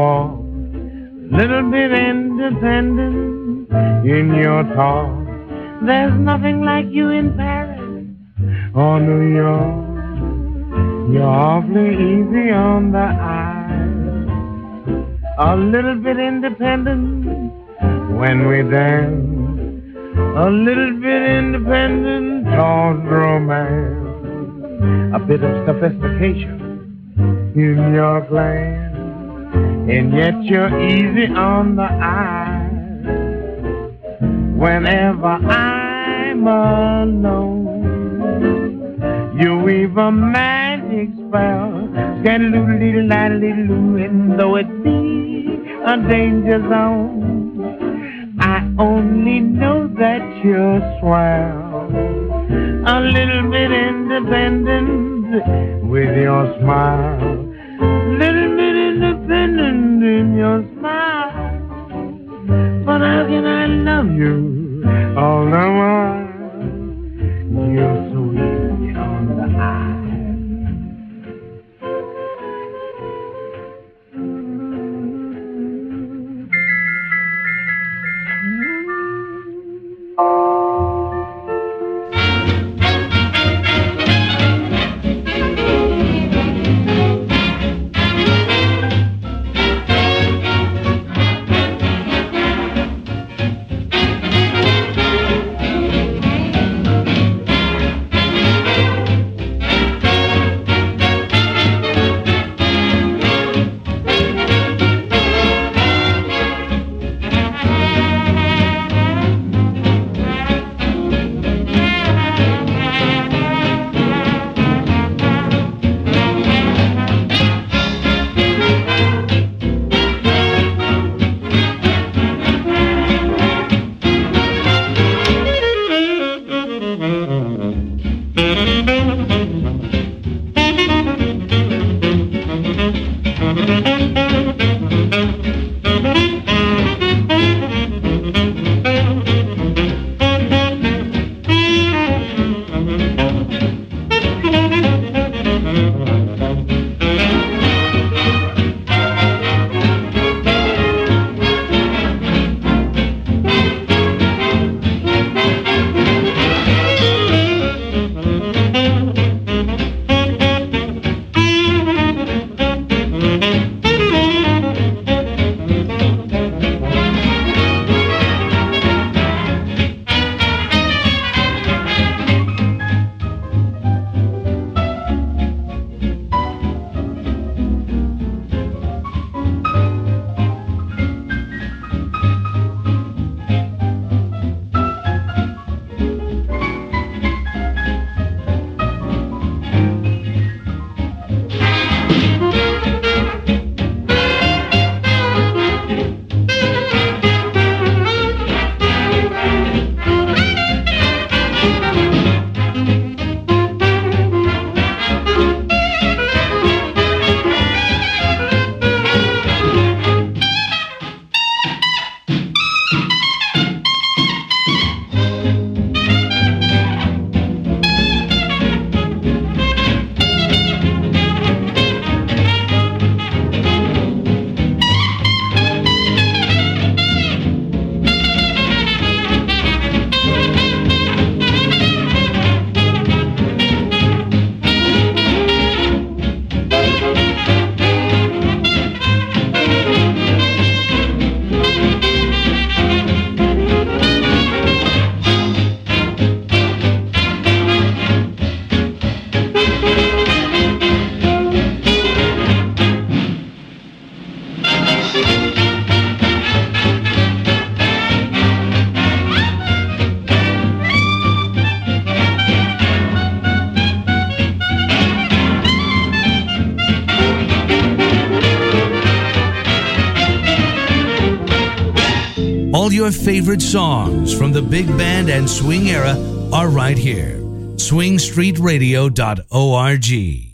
walk, little bit independent in your talk. There's nothing like you in Paris or New York. You're awfully easy on the eye, a little bit independent when we dance, a little bit independent towards romance, a bit of sophistication in your glance, and yet you're easy on the eye. Whenever I'm alone, you weave a magic spell, scan-a-doodle-dee-dee-dee-dee-doo, and though it be a danger zone, I only know that you're swell, a little bit independent with your smile, little bit independent in your smile. But how can I love you all the while? You're so easy on the eye. All your favorite songs from the big band and swing era are right here. swingstreetradio.org